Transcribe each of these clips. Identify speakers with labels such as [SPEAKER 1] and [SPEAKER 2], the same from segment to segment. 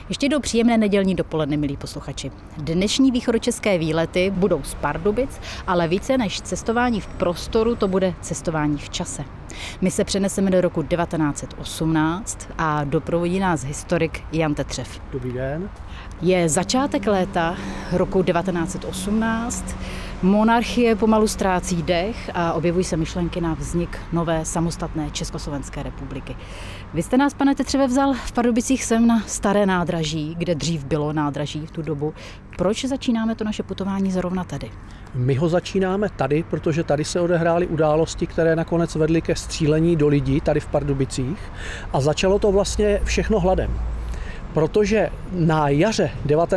[SPEAKER 1] Ještě jednou příjemné nedělní dopoledne, milí posluchači. Dnešní východočeské výlety budou z Pardubic, ale více než cestování v prostoru, to bude cestování v čase. My se přeneseme do roku 1918 a doprovodí nás historik Jan Tetřev.
[SPEAKER 2] Dobrý den.
[SPEAKER 1] Je začátek léta roku 1918, monarchie pomalu ztrácí dech a objevují se myšlenky na vznik nové samostatné Československé republiky. Vy jste nás, pane Tetřeve, vzal v Pardubicích sem na staré nádraží, kde dřív bylo nádraží v tu dobu. Proč začínáme to naše putování zrovna tady?
[SPEAKER 2] My ho začínáme tady, protože tady se odehrály události, které nakonec vedly ke střílení do lidí tady v Pardubicích a začalo to vlastně všechno hladem. Protože na jaře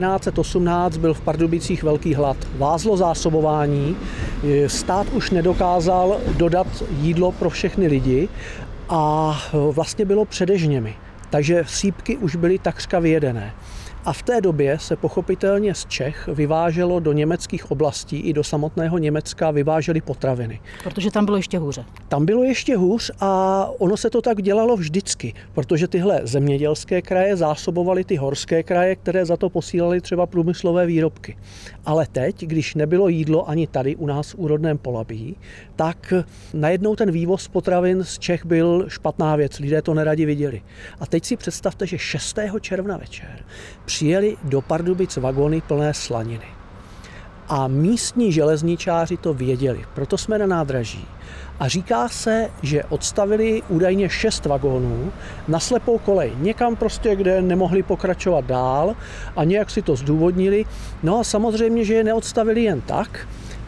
[SPEAKER 2] 1918 byl v Pardubicích velký hlad. Vázlo zásobování, stát už nedokázal dodat jídlo pro všechny lidi a vlastně bylo přede žněmi. Takže sýpky už byly takřka vyjedené. A v té době se pochopitelně z Čech vyváželo do německých oblastí i do samotného Německa vyvážely potraviny.
[SPEAKER 1] Protože tam bylo ještě hůře.
[SPEAKER 2] Tam bylo ještě hůř a ono se to tak dělalo vždycky, protože tyhle zemědělské kraje zásobovaly ty horské kraje, které za to posílaly třeba průmyslové výrobky. Ale teď, když nebylo jídlo ani tady u nás v úrodném Polabí, tak najednou ten vývoz potravin z Čech byl špatná věc, lidé to neradi viděli. A teď si představte, že 6. června večer přijeli do Pardubic vagony plné slaniny. A místní železničáři to věděli, proto jsme na nádraží. A říká se, že odstavili údajně 6 vagónů na slepou kolej. Někam prostě, kde nemohli pokračovat dál a nějak si to zdůvodnili. No a samozřejmě, že je neodstavili jen tak,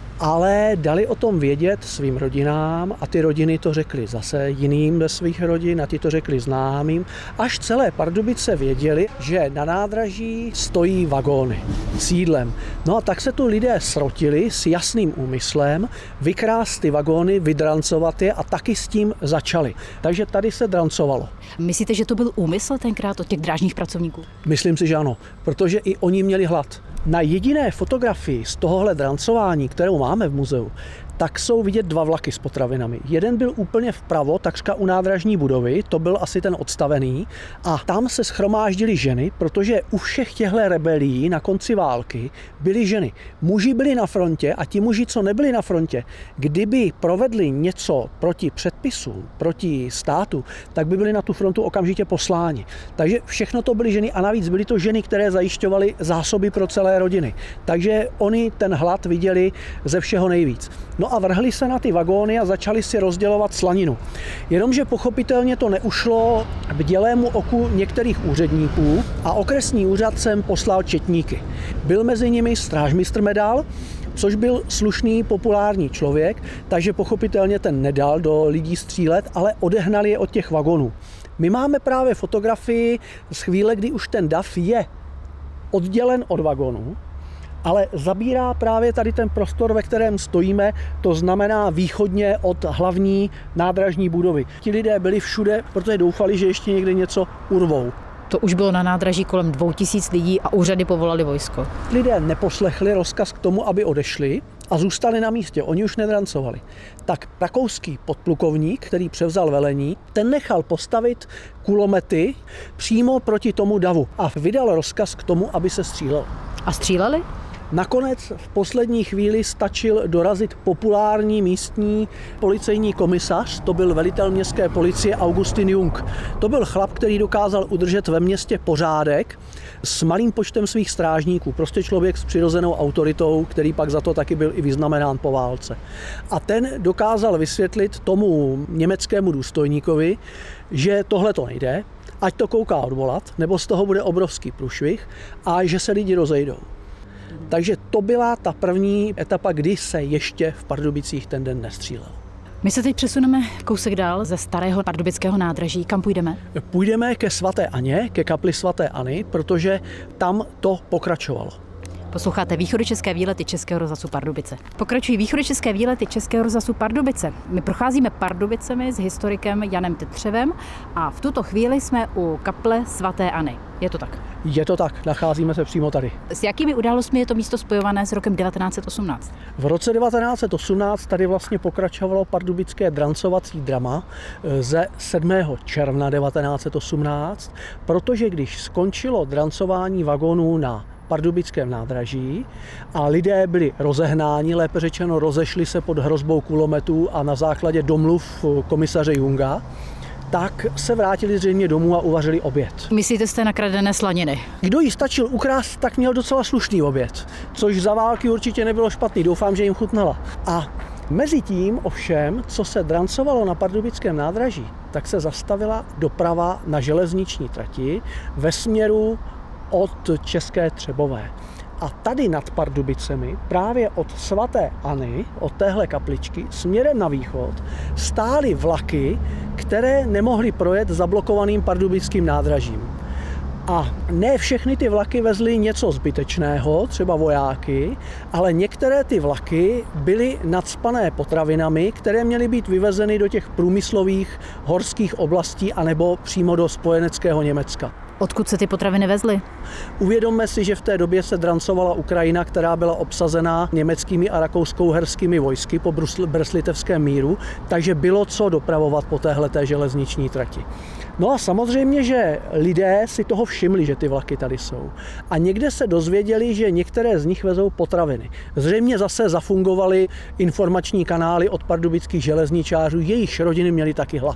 [SPEAKER 2] ale dali o tom vědět svým rodinám a ty rodiny to řekly zase jiným ze svých rodin a ty to řekli známým. Až celé Pardubice věděli, že na nádraží stojí vagóny s jídlem. No a tak se tu lidé srotili s jasným úmyslem vykrást ty vagóny, vydrancovat je a taky s tím začali. Takže tady se drancovalo.
[SPEAKER 1] Myslíte, že to byl úmysl tenkrát od těch drážních pracovníků?
[SPEAKER 2] Myslím si, že ano, protože i oni měli hlad. Na jediné fotografii z tohohle drancování, kterou máme v muzeu, tak jsou vidět 2 vlaky s potravinami. Jeden byl úplně vpravo, takřka u nádražní budovy, to byl asi ten odstavený, a tam se shromáždily ženy, protože u všech těchto rebelií na konci války byly ženy. Muži byli na frontě a ti muži, co nebyli na frontě, kdyby provedli něco proti předpisům, proti státu, tak by byli na tu frontu okamžitě posláni. Takže všechno to byly ženy a navíc byly to ženy, které zajišťovaly zásoby pro celé rodiny. Takže oni ten hlad viděli ze všeho nejvíc. No a vrhli se na ty vagóny a začali si rozdělovat slaninu. Jenomže pochopitelně to neušlo bdělému oku některých úředníků a okresní úřad sem poslal četníky. Byl mezi nimi strážmistr Medal, což byl slušný, populární člověk, takže pochopitelně ten nedal do lidí střílet, ale odehnali je od těch vagonů. My máme právě fotografii z chvíle, kdy už ten dav je oddělen od vagonu, ale zabírá právě tady ten prostor, ve kterém stojíme, to znamená východně od hlavní nádražní budovy. Ti lidé byli všude, protože doufali, že ještě někde něco urvou.
[SPEAKER 1] To už bylo na nádraží kolem 2000 lidí a úřady povolali vojsko.
[SPEAKER 2] Lidé neposlechli rozkaz k tomu, aby odešli a zůstali na místě. Oni už nedrancovali. Tak rakouský podplukovník, který převzal velení, ten nechal postavit kulomety přímo proti tomu davu a vydal rozkaz k tomu, aby se střílelo.
[SPEAKER 1] A stříleli?
[SPEAKER 2] Nakonec v poslední chvíli stačil dorazit populární místní policejní komisař, to byl velitel městské policie Augustin Jung. To byl chlap, který dokázal udržet ve městě pořádek s malým počtem svých strážníků, prostě člověk s přirozenou autoritou, který pak za to taky byl i vyznamenán po válce. A ten dokázal vysvětlit tomu německému důstojníkovi, že tohle to nejde, ať to kouká odvolat, nebo z toho bude obrovský průšvih a že se lidi rozejdou. Takže to byla ta první etapa, kdy se ještě v Pardubicích ten den nestřílel.
[SPEAKER 1] My se teď přesuneme kousek dál ze starého pardubického nádraží. Kam půjdeme?
[SPEAKER 2] Půjdeme ke svaté Aně, ke kapli svaté Anny, protože tam to pokračovalo.
[SPEAKER 1] Posloucháte východočeské výlety Českého rozhlasu Pardubice. Pokračují východočeské výlety Českého rozhlasu Pardubice. My procházíme Pardubicemi s historikem Janem Tetřevem a v tuto chvíli jsme u kaple svaté Anny. Je to tak?
[SPEAKER 2] Je to tak, nacházíme se přímo tady.
[SPEAKER 1] S jakými událostmi je to místo spojované s rokem 1918?
[SPEAKER 2] V roce 1918 tady vlastně pokračovalo pardubické drancovací drama ze 7. června 1918, protože když skončilo drancování vagonů na pardubickém nádraží a lidé byli rozehnáni, lépe řečeno rozešli se pod hrozbou kulometů a na základě domluv komisaře Junga, tak se vrátili zřejmě domů a uvařili oběd.
[SPEAKER 1] Myslíte jste na kradené slaniny?
[SPEAKER 2] Kdo jí stačil ukrást, tak měl docela slušný oběd, což za války určitě nebylo špatný, doufám, že jim chutnala. A mezi tím ovšem, co se drancovalo na pardubickém nádraží, tak se zastavila doprava na železniční trati ve směru od České Třebové. A tady nad Pardubicemi, právě od svaté Anny, od téhle kapličky, směrem na východ, stály vlaky, které nemohly projet zablokovaným pardubickým nádražím. A ne všechny ty vlaky vezly něco zbytečného, třeba vojáky, ale některé ty vlaky byly nacpané potravinami, které měly být vyvezeny do těch průmyslových horských oblastí anebo přímo do spojeneckého Německa.
[SPEAKER 1] Odkud se ty potraviny vezly?
[SPEAKER 2] Uvědomme si, že v té době se drancovala Ukrajina, která byla obsazená německými a rakousko-uherskými vojsky po Brest-Litevském míru, takže bylo co dopravovat po téhleté železniční trati. No a samozřejmě, že lidé si toho všimli, že ty vlaky tady jsou. A někde se dozvěděli, že některé z nich vezou potraviny. Zřejmě zase zafungovaly informační kanály od pardubických železničářů, jejichž rodiny měly taky hlad.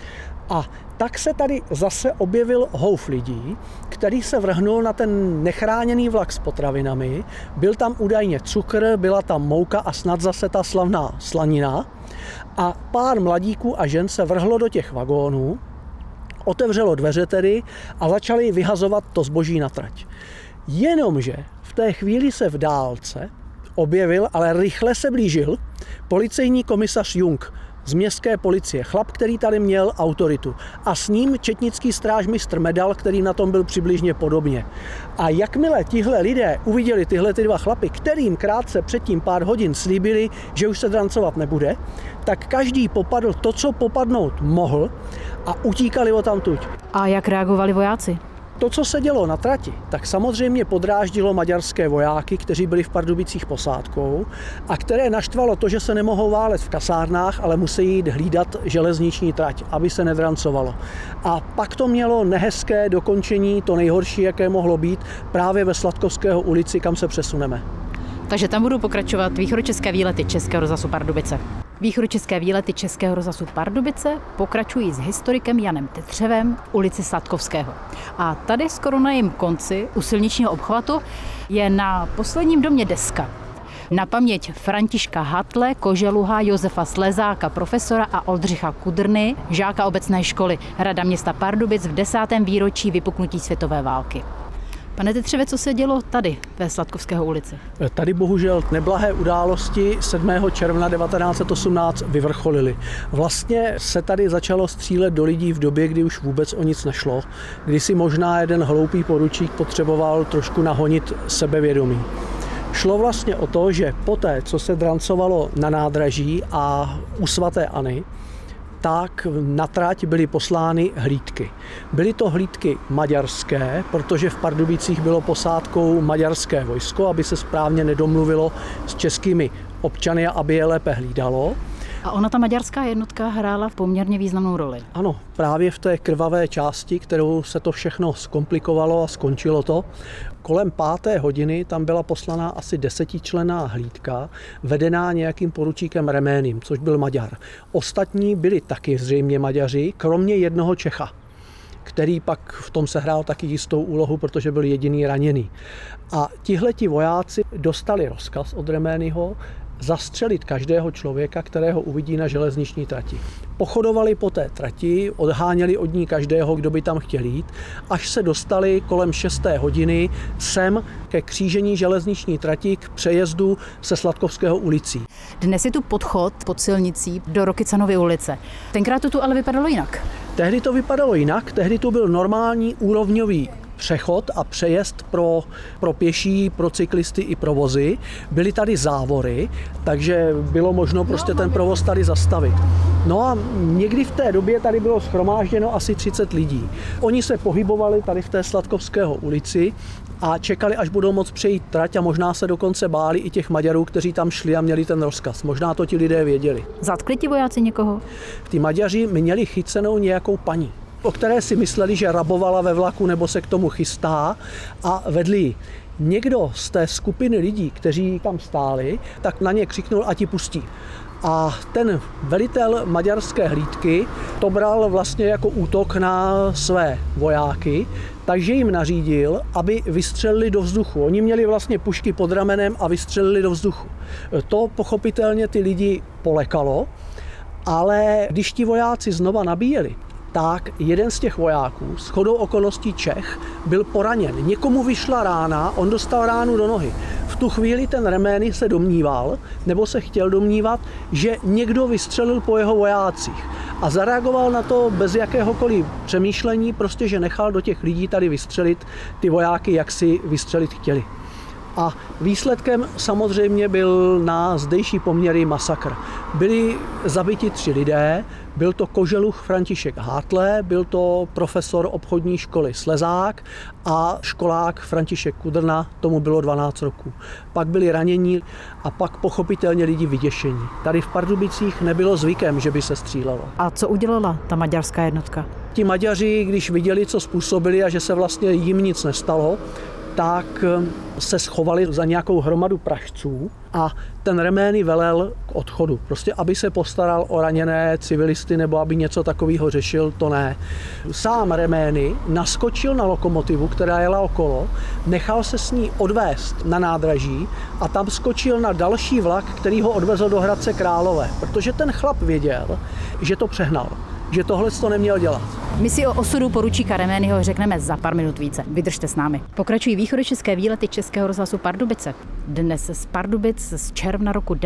[SPEAKER 2] A tak se tady zase objevil houf lidí, který se vrhnul na ten nechráněný vlak s potravinami. Byl tam údajně cukr, byla tam mouka a snad zase ta slavná slanina. A pár mladíků a žen se vrhlo do těch vagónů, otevřelo dveře tedy a začali vyhazovat to zboží na trať. Jenomže v té chvíli se v dálce objevil, ale rychle se blížil, policejní komisař Jung z městské policie, chlap, který tady měl autoritu. A s ním četnický strážmistr Medal, který na tom byl přibližně podobně. A jakmile tihle lidé uviděli tyhle ty dva chlapy, kterým krátce předtím pár hodin slíbili, že už se drancovat nebude, tak každý popadl to, co popadnout mohl a utíkali odtamtud.
[SPEAKER 1] A jak reagovali vojáci?
[SPEAKER 2] To, co se dělo na trati, tak samozřejmě podráždilo maďarské vojáky, kteří byli v Pardubicích posádkou a které naštvalo to, že se nemohou válet v kasárnách, ale musí jít hlídat železniční trať, aby se nedrancovalo. A pak to mělo nehezké dokončení, to nejhorší, jaké mohlo být, právě ve Sladkovského ulici, kam se přesuneme.
[SPEAKER 1] Takže tam budou pokračovat východočeské výlety Českého rozhlasu Pardubice. Východočeské výlety Českého rozhlasu Pardubice pokračují s historikem Janem Tetřevem v ulici Sladkovského. A tady skoro na jejím konci, u silničního obchvatu, je na posledním domě deska. Na paměť Františka Hatle, Koželuha, Josefa Slezáka, profesora a Oldřicha Kudrny, žáka obecné školy Rada města Pardubic v 10. výročí vypuknutí světové války. Pane Tetřeve, co se dělo tady ve Sladkovského ulici?
[SPEAKER 2] Tady bohužel neblahé události 7. června 1918 vyvrcholily. Vlastně se tady začalo střílet do lidí v době, kdy už vůbec o nic nešlo, kdy si možná jeden hloupý poručík potřeboval trošku nahonit sebevědomí. Šlo vlastně o to, že poté, co se drancovalo na nádraží a u svaté Anny, tak na trať byly poslány hlídky. Byly to hlídky maďarské, protože v Pardubicích bylo posádkou maďarské vojsko, aby se správně nedomluvilo s českými občany a aby je lépe hlídalo.
[SPEAKER 1] A ona, ta maďarská jednotka, hrála poměrně významnou roli.
[SPEAKER 2] Ano, právě v té krvavé části, kterou se to všechno zkomplikovalo a skončilo to. Kolem 5. hodiny tam byla poslaná asi 10členná hlídka, vedená nějakým poručíkem Reméným, což byl Maďar. Ostatní byli taky zřejmě Maďaři, kromě jednoho Čecha, který pak v tom sehrál taky jistou úlohu, protože byl jediný raněný. A tihleti vojáci dostali rozkaz od Reményho zastřelit každého člověka, kterého uvidí na železniční trati. Pochodovali po té trati, odháněli od ní každého, kdo by tam chtěl jít, až se dostali kolem 6. hodiny sem ke křížení železniční trati k přejezdu se Sladkovského ulicí.
[SPEAKER 1] Dnes je tu podchod pod silnicí do Rokycanovy ulice. Tenkrát to tu ale vypadalo jinak.
[SPEAKER 2] Tehdy to vypadalo jinak, tehdy tu byl normální úrovňový přechod a přejezd pro pěší, pro cyklisty i pro vozy. Byly tady závory, takže bylo možno prostě ten provoz tady zastavit. No a někdy v té době tady bylo shromážděno asi 30 lidí. Oni se pohybovali tady v té Sladkovského ulici a čekali, až budou moct přejít trať a možná se dokonce báli i těch Maďarů, kteří tam šli a měli ten rozkaz. Možná to ti lidé věděli.
[SPEAKER 1] Zatkli ti vojáci někoho?
[SPEAKER 2] Ty Maďaři měli chycenou nějakou paní, o které si mysleli, že rabovala ve vlaku nebo se k tomu chystá a vedli ji. Někdo z té skupiny lidí, kteří tam stáli, tak na ně křiknul, ať ji pustí. A ten velitel maďarské hlídky to bral vlastně jako útok na své vojáky, takže jim nařídil, aby vystřelili do vzduchu. Oni měli vlastně pušky pod ramenem a vystřelili do vzduchu. To pochopitelně ty lidi polekalo, ale když ti vojáci znova nabíjeli, tak jeden z těch vojáků, shodou okolností Čech, byl poraněn. Někomu vyšla rána, on dostal ránu do nohy. V tu chvíli ten Remény se domníval, nebo se chtěl domnívat, že někdo vystřelil po jeho vojácích. A zareagoval na to bez jakéhokoliv přemýšlení, prostě že nechal do těch lidí tady vystřelit ty vojáky, jak si vystřelit chtěli. A výsledkem samozřejmě byl na zdejší poměry masakr. Byli zabiti 3 lidé, byl to koželuch František Hátle, byl to profesor obchodní školy Slezák a školák František Kudrna, tomu bylo 12 roků. Pak byli ranění a pak pochopitelně lidi vyděšení. Tady v Pardubicích nebylo zvykem, že by se střílelo.
[SPEAKER 1] A co udělala ta maďarská jednotka?
[SPEAKER 2] Ti Maďaři, když viděli, co způsobili a že se vlastně jim nic nestalo, tak se schovali za nějakou hromadu pražců a ten Remény velel k odchodu. Prostě aby se postaral o raněné civilisty nebo aby něco takového řešil, to ne. Sám Remény naskočil na lokomotivu, která jela okolo, nechal se s ní odvést na nádraží a tam skočil na další vlak, který ho odvezl do Hradce Králové, protože ten chlap věděl, že to přehnal, že tohle to neměl dělat.
[SPEAKER 1] My si o osudu poručíka Reményho řekneme za pár minut více. Vydržte s námi. Pokračují východočeské výlety Českého rozhlasu Pardubice. Dnes z Pardubic z června roku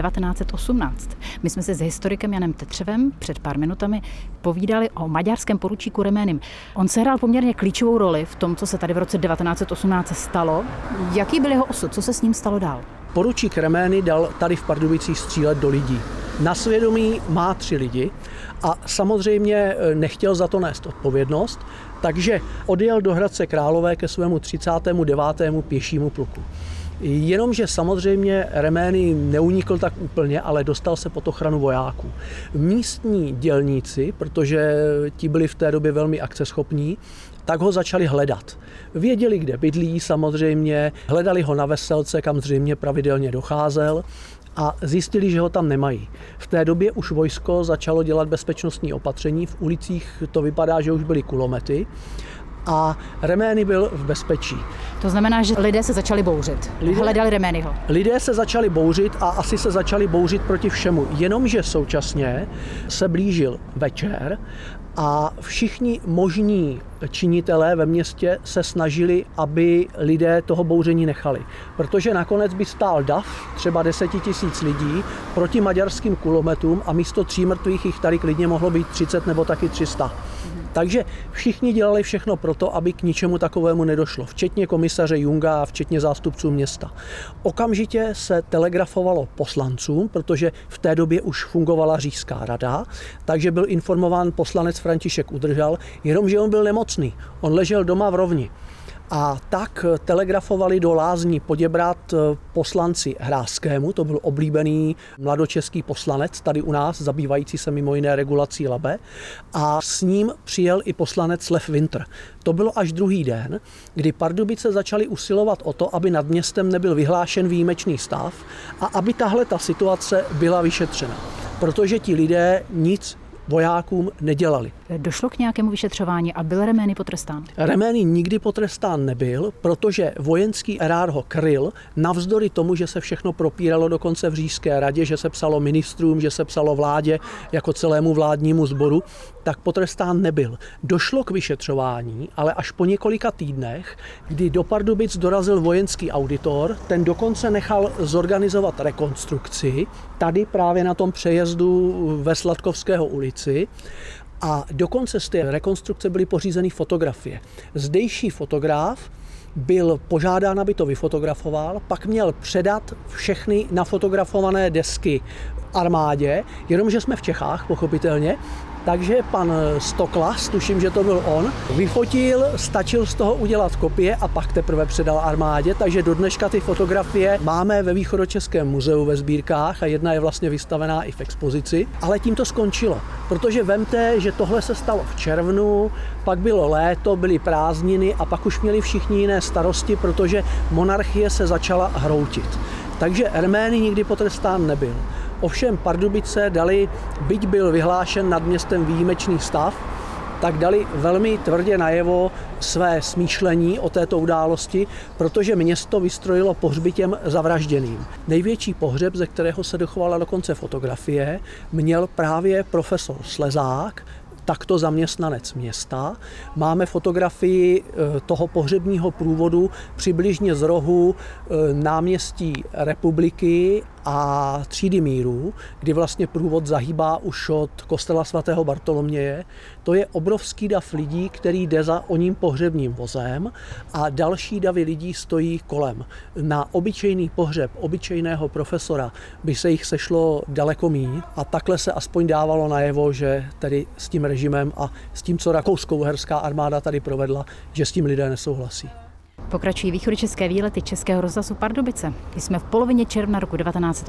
[SPEAKER 1] 1918. My jsme se s historikem Janem Tetřevem před pár minutami povídali o maďarském poručíku Reménym. On sehrál poměrně klíčovou roli v tom, co se tady v roce 1918 stalo. Jaký byl jeho osud? Co se s ním stalo dál?
[SPEAKER 2] Poručík Remény dal tady v Pardubicích střílet do lidí. Na svědomí má 3 lidi a samozřejmě nechtěl za to nést odpovědnost, takže odjel do Hradce Králové ke svému 39. pěšímu pluku. Jenomže samozřejmě Remény neunikl tak úplně, ale dostal se pod ochranu vojáků. Místní dělníci, protože ti byli v té době velmi akceschopní, tak ho začali hledat. Věděli, kde bydlí samozřejmě, hledali ho na Veselce, kam zřejmě pravidelně docházel a zjistili, že ho tam nemají. V té době už vojsko začalo dělat bezpečnostní opatření, v ulicích to vypadá, že už byly kulomety a Remény byl v bezpečí.
[SPEAKER 1] To znamená, že lidé se začali bouřit. Hledali Reményho.
[SPEAKER 2] Lidé se začali bouřit a asi se začali bouřit proti všemu. Jenomže současně se blížil večer a všichni možní činitelé ve městě se snažili, aby lidé toho bouření nechali. Protože nakonec by stál dav, třeba 10 000 lidí, proti maďarským kulometům a místo 3 mrtvých jich tady klidně mohlo být 30 nebo taky 300. Takže všichni dělali všechno pro to, aby k ničemu takovému nedošlo, včetně komisaře Junga a včetně zástupců města. Okamžitě se telegrafovalo poslancům, protože v té době už fungovala Říšská rada, takže byl informován poslanec František Udržal, jenomže on byl nemocný, on ležel doma v Rovni. A tak telegrafovali do Lázní Poděbrad poslanci Hrázskému, to byl oblíbený mladočeský poslanec tady u nás, zabývající se mimo jiné regulací Labe, a s ním přijel i poslanec Lev Winter. To bylo až druhý den, kdy Pardubice začaly usilovat o to, aby nad městem nebyl vyhlášen výjimečný stav a aby tahle ta situace byla vyšetřena, protože ti lidé nic vojákům nedělali.
[SPEAKER 1] Došlo k nějakému vyšetřování a byl Remény potrestán?
[SPEAKER 2] Remény nikdy potrestán nebyl, protože vojenský erár ho kryl, navzdory tomu, že se všechno propíralo dokonce v Říšské radě, že se psalo ministrům, že se psalo vládě jako celému vládnímu sboru, tak potrestán nebyl. Došlo k vyšetřování, ale až po několika týdnech, kdy do Pardubic dorazil vojenský auditor, ten dokonce nechal zorganizovat rekonstrukci tady právě na tom přejezdu ve Sladkovského ulici A dokonce z té rekonstrukce byly pořízeny fotografie. Zdejší fotograf byl požádán, aby to vyfotografoval, pak měl předat všechny nafotografované desky armádě, jenomže jsme v Čechách, pochopitelně, takže pan Stoklas, tuším, že to byl on, vyfotil, stačil z toho udělat kopie a pak teprve předal armádě, takže do dneška ty fotografie máme ve Východočeském muzeu ve sbírkách a jedna je vlastně vystavená i v expozici, ale tím to skončilo, protože vemte, že tohle se stalo v červnu, pak bylo léto, byly prázdniny a pak už měli všichni jiné starosti, protože monarchie se začala hroutit. Takže Ermény nikdy potrestán nebyl. Ovšem Pardubice dali, byť byl vyhlášen nad městem výjimečný stav, tak dali velmi tvrdě najevo své smýšlení o této události, protože město vystrojilo pohřby těm zavražděným. Největší pohřeb, ze kterého se dochovala dokonce fotografie, měl právě profesor Slezák, takto zaměstnanec města. Máme fotografii toho pohřebního průvodu přibližně z rohu náměstí Republiky a Třídy míru, kdy vlastně průvod zahýbá už od kostela svatého Bartoloměje. To je obrovský dav lidí, který jde za oním pohřebním vozem a další davy lidí stojí kolem. Na obyčejný pohřeb obyčejného profesora by se jich sešlo daleko míň a takhle se aspoň dávalo najevo, že tedy s tím režimem a s tím, co rakousko-uherská armáda tady provedla, že s tím lidé nesouhlasí.
[SPEAKER 1] Pokračují východočeské výlety Českého rozhlasu Pardubice. Jsme v polovině června roku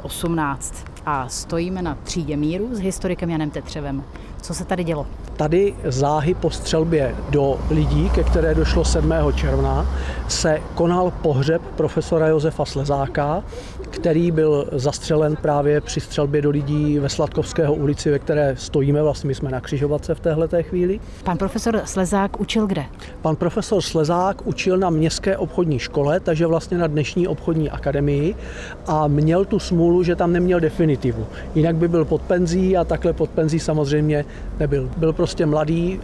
[SPEAKER 1] 1918 a stojíme na Třídě míru s historikem Janem Tetřevem. Co se tady dělo?
[SPEAKER 2] Tady záhy po střelbě do lidí, ke které došlo 7. června, se konal pohřeb profesora Josefa Slezáka, který byl zastřelen právě při střelbě do lidí ve Sladkovského ulici, ve které stojíme, vlastně my jsme na křižovatce v téhleté chvíli.
[SPEAKER 1] Pan profesor Slezák učil kde?
[SPEAKER 2] Pan profesor Slezák učil na Městské obchodní škole, takže vlastně na dnešní obchodní akademii a měl tu smůlu, že tam neměl definitivu. Jinak by byl pod penzí a takhle pod penzí samozřejmě nebyl. Byl prostě mladý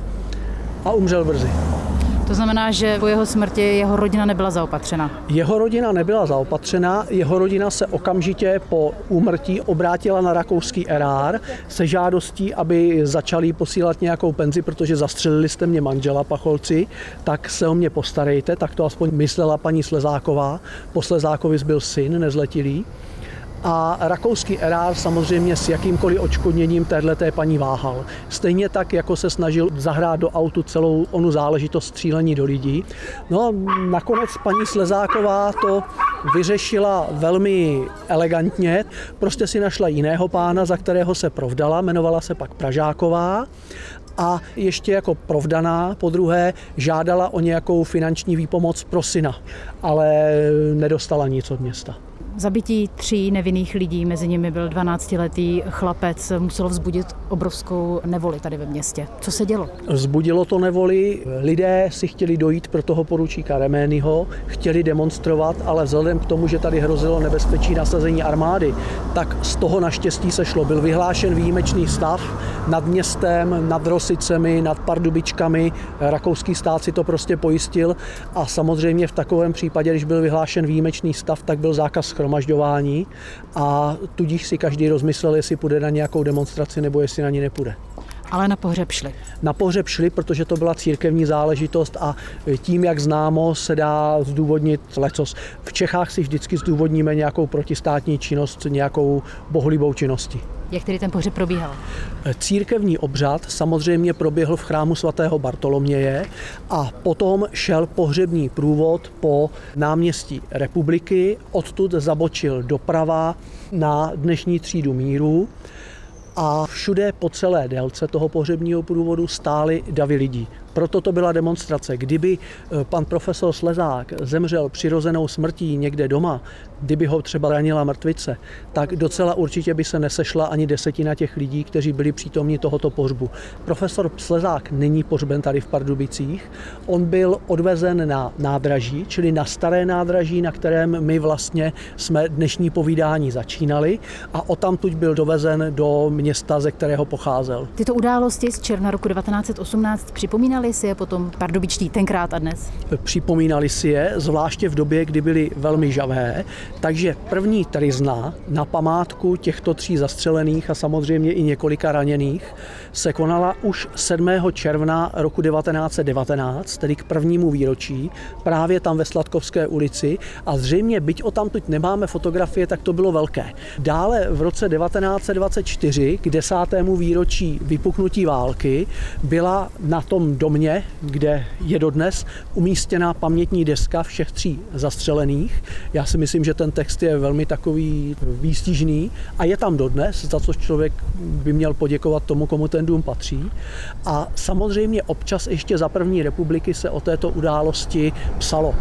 [SPEAKER 2] a umřel brzy.
[SPEAKER 1] To znamená, že po jeho smrti jeho rodina nebyla zaopatřena?
[SPEAKER 2] Jeho rodina nebyla zaopatřena, jeho rodina se okamžitě po úmrtí obrátila na rakouský erár se žádostí, aby začali posílat nějakou penzi, protože zastřelili jste mě manžela, pacholci, tak se o mě postarejte, tak to aspoň myslela paní Slezáková. Po Slezákovi zbyl syn, nezletilý. A rakouský erár samozřejmě s jakýmkoliv odškodněním téhleté paní váhal. Stejně tak, jako se snažil zahrát do autu celou onu záležitost střílení do lidí. No nakonec paní Slezáková to vyřešila velmi elegantně. Prostě si našla jiného pána, za kterého se provdala, jmenovala se pak Pražáková. A ještě jako provdaná podruhé žádala o nějakou finanční výpomoc pro syna, ale nedostala nic od města.
[SPEAKER 1] Zabití 3 nevinných lidí, mezi nimi byl 12letý chlapec, muselo vzbudit obrovskou nevoli tady ve městě. Co se dělo?
[SPEAKER 2] Vzbudilo to nevoli, lidé si chtěli dojít pro toho poručíka Reményho, chtěli demonstrovat, ale vzhledem k tomu, že tady hrozilo nebezpečí nasazení armády, tak z toho naštěstí se šlo. Byl vyhlášen výjimečný stav nad městem, nad Rosicemi, nad Pardubičkami, rakouský stát si to prostě pojistil a samozřejmě v takovém případě, když byl vyhlášen výjimečný stav, tak byl zákaz shromažďování a tudíž si každý rozmyslel, jestli půjde na nějakou demonstraci nebo jestli na ní nepůjde.
[SPEAKER 1] Ale na pohřeb šli.
[SPEAKER 2] Na pohřeb šli, protože to byla církevní záležitost a tím, jak známo, se dá zdůvodnit lecos. V Čechách si vždycky zdůvodníme nějakou protistátní činnost, nějakou bohulibou činností.
[SPEAKER 1] Jak tedy ten pohřeb probíhal?
[SPEAKER 2] Církevní obřad samozřejmě proběhl v chrámu svatého Bartoloměje a potom šel pohřební průvod po náměstí Republiky, odtud zabočil doprava na dnešní Třídu míru a všude po celé délce toho pohřebního průvodu stály davy lidí. Proto to byla demonstrace. Kdyby pan profesor Slezák zemřel přirozenou smrtí někde doma, kdyby ho třeba ranila mrtvice, tak docela určitě by se nesešla ani 10 těch lidí, kteří byli přítomni tohoto pohřbu. Profesor Slezák není pohřben tady v Pardubicích. On byl odvezen na nádraží, čili na staré nádraží, na kterém my vlastně jsme dnešní povídání začínali a odtamtud byl dovezen do města, ze kterého pocházel.
[SPEAKER 1] Tyto události z června roku 1918 připomínaly Připomínali si je potom pardubičtí tenkrát a dnes?
[SPEAKER 2] Připomínali si je, zvláště v době, kdy byly velmi žhavé, takže první tryzna na památku těchto 3 zastřelených a samozřejmě i několika raněných se konala už 7. června roku 1919, tedy k prvnímu výročí, právě tam ve Sladkovské ulici a zřejmě, byť o tamtud nemáme fotografie, tak to bylo velké. Dále v roce 1924 k 10. výročí vypuknutí války byla na tom domě, kde je dodnes, umístěna pamětní deska všech 3 zastřelených. Já si myslím, že ten text je velmi takový výstižný a je tam dodnes, za což člověk by měl poděkovat tomu, komu ten dům patří. A samozřejmě občas ještě za první republiky se o této události psalo.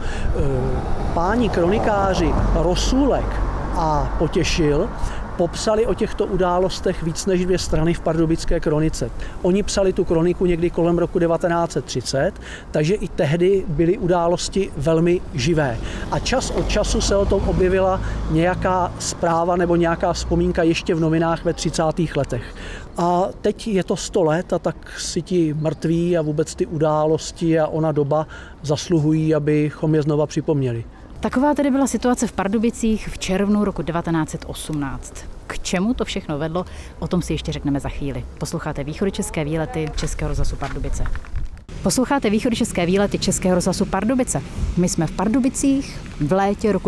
[SPEAKER 2] Páni kronikáři Rosůlek a Potěšil popsali o těchto událostech víc než 2 strany v Pardubické kronice. Oni psali tu kroniku někdy kolem roku 1930, takže i tehdy byly události velmi živé. A čas od času se o tom objevila nějaká zpráva nebo nějaká vzpomínka ještě v novinách ve 30. letech. A teď je to 100 let a tak si ti mrtví a vůbec ty události a ona doba zasluhují, abychom je znova připomněli.
[SPEAKER 1] Taková tedy byla situace v Pardubicích v červnu roku 1918. K čemu to všechno vedlo, o tom si ještě řekneme za chvíli. Posloucháte východočeské výlety Českého rozhlasu Pardubice. Posloucháte východočeské výlety Českého rozhlasu Pardubice. My jsme v Pardubicích v létě roku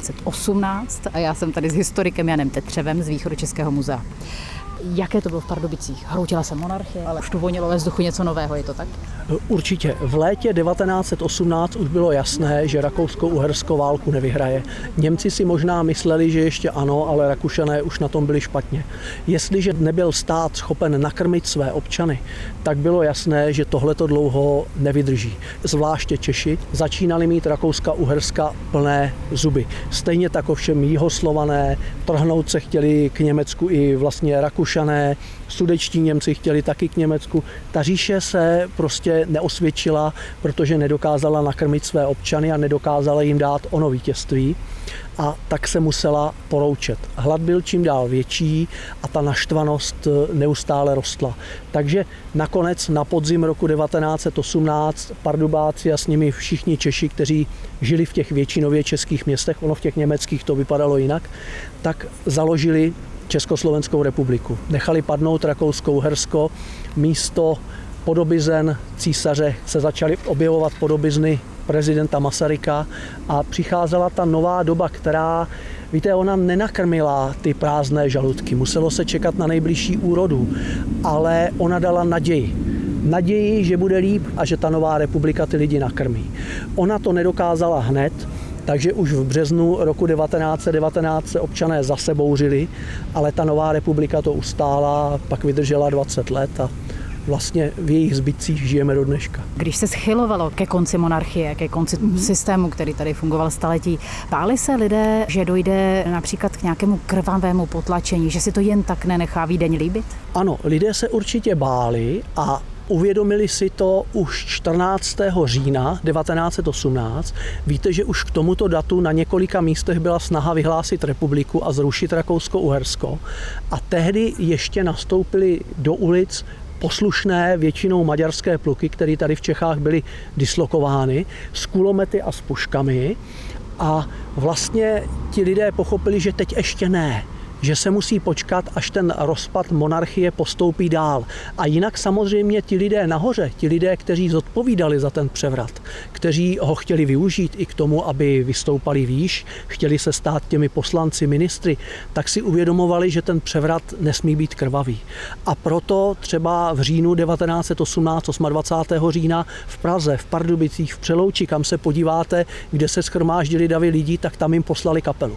[SPEAKER 1] 1918 a já jsem tady s historikem Janem Tetřevem z Východočeského muzea. Jaké to bylo v Pardubicích? Hroutila se monarchie, ale už tu vonilo ve vzduchu něco nového, je to tak?
[SPEAKER 2] Určitě. V létě 1918 už bylo jasné, že Rakousko-Uhersko válku nevyhraje. Němci si možná mysleli, že ještě ano, ale Rakušané už na tom byli špatně. Jestliže nebyl stát schopen nakrmit své občany, tak bylo jasné, že tohleto dlouho nevydrží. Zvláště Češi začínali mít Rakouska-Uherska plné zuby. Stejně tak ovšem Jihoslované, trhnout se chtěli k Německu i vlastně Rakušané, sudečtí Němci chtěli taky k Německu. Ta říše se prostě neosvědčila, protože nedokázala nakrmit své občany a nedokázala jim dát ono vítězství. A tak se musela poroučet. Hlad byl čím dál větší a ta naštvanost neustále rostla. Takže nakonec na podzim roku 1918 Pardubáci a s nimi všichni Češi, kteří žili v těch většinově českých městech, ono v těch německých to vypadalo jinak, tak založili Československou republiku. Nechali padnout Rakousko-Uhersko, místo podobizen císaře se začaly objevovat podobizny prezidenta Masaryka a přicházela ta nová doba, která, víte, ona nenakrmila ty prázdné žaludky, muselo se čekat na nejbližší úrodu, ale ona dala naději. Naději, že bude líp a že ta nová republika ty lidi nakrmí. Ona to nedokázala hned, takže už v březnu roku 1919 se občané zase bouřili, ale ta nová republika to ustála, pak vydržela 20 let a vlastně v jejich zbytcích žijeme do dneška.
[SPEAKER 1] Když se schylovalo ke konci monarchie, ke konci systému, který tady fungoval staletí, báli se lidé, že dojde například k nějakému krvavému potlačení, že si to jen tak nenechá vídeň líbit?
[SPEAKER 2] Ano, lidé se určitě báli a uvědomili si to už 14. října 1918. Víte, že už k tomuto datu na několika místech byla snaha vyhlásit republiku a zrušit Rakousko-Uhersko. A tehdy ještě nastoupili do ulic poslušné většinou maďarské pluky, které tady v Čechách byly dislokovány, s kulomety a s puškami. A vlastně ti lidé pochopili, že teď ještě ne, že se musí počkat, až ten rozpad monarchie postoupí dál. A jinak samozřejmě ti lidé nahoře, ti lidé, kteří zodpovídali za ten převrat, kteří ho chtěli využít i k tomu, aby vystoupali výš, chtěli se stát těmi poslanci, ministry, tak si uvědomovali, že ten převrat nesmí být krvavý. A proto třeba v říjnu 1918, 28. října v Praze, v Pardubicích, v Přelouči, kam se podíváte, kde se shromáždili davy lidí, tak tam jim poslali kapelu.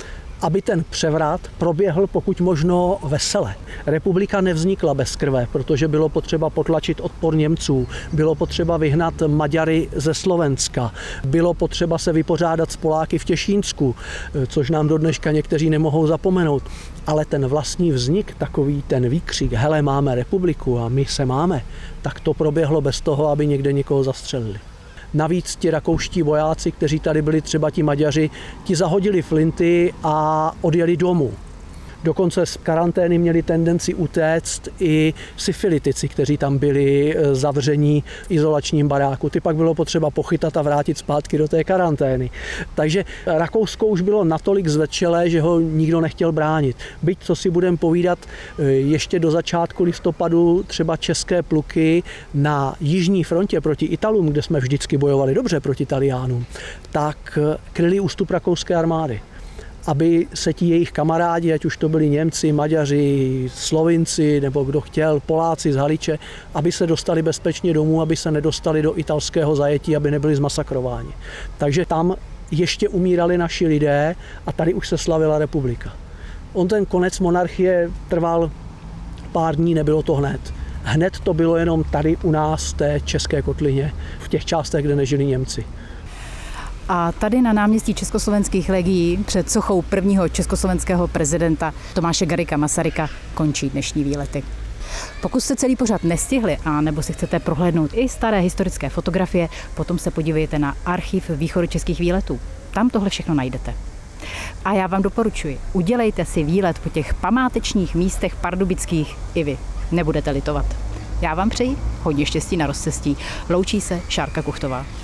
[SPEAKER 2] Aby ten převrat proběhl pokud možno vesele. Republika nevznikla bez krve, protože bylo potřeba potlačit odpor Němců, bylo potřeba vyhnat Maďary ze Slovenska, bylo potřeba se vypořádat s Poláky v Těšínsku, což nám do dneška někteří nemohou zapomenout. Ale ten vlastní vznik, takový ten výkřik, hele, máme republiku a my se máme, tak to proběhlo bez toho, aby někde někoho zastřelili. Navíc ti rakouští vojáci, kteří tady byli, třeba ti Maďaři, ti zahodili flinty a odjeli domů. Dokonce z karantény měli tendenci utéct i syfilitici, kteří tam byli zavření v izolačním baráku. Ty pak bylo potřeba pochytat a vrátit zpátky do té karantény. Takže Rakousko už bylo natolik zvečelé, že ho nikdo nechtěl bránit. Byť, co si budeme povídat, ještě do začátku listopadu třeba české pluky na jižní frontě proti Italům, kde jsme vždycky bojovali dobře proti Taliánům, tak kryli ústup rakouské armády, aby se ti jejich kamarádi, ať už to byli Němci, Maďaři, Slovinci nebo kdo chtěl, Poláci z Haliče, aby se dostali bezpečně domů, aby se nedostali do italského zajetí, aby nebyli zmasakrováni. Takže tam ještě umírali naši lidé a tady už se slavila republika. On ten konec monarchie trval pár dní, nebylo to hned. Hned to bylo jenom tady u nás v té české kotlině, v těch částech, kde nežili Němci.
[SPEAKER 1] A tady na náměstí československých legií před sochou prvního československého prezidenta Tomáše Garrigua Masaryka končí dnešní výlety. Pokud jste celý pořad nestihli a nebo si chcete prohlédnout i staré historické fotografie, potom se podívejte na archiv východočeských výletů. Tam tohle všechno najdete. A já vám doporučuji, udělejte si výlet po těch památečních místech pardubických i vy. Nebudete litovat. Já vám přeji hodně štěstí na rozcestí. Loučí se Šárka Kuchtová.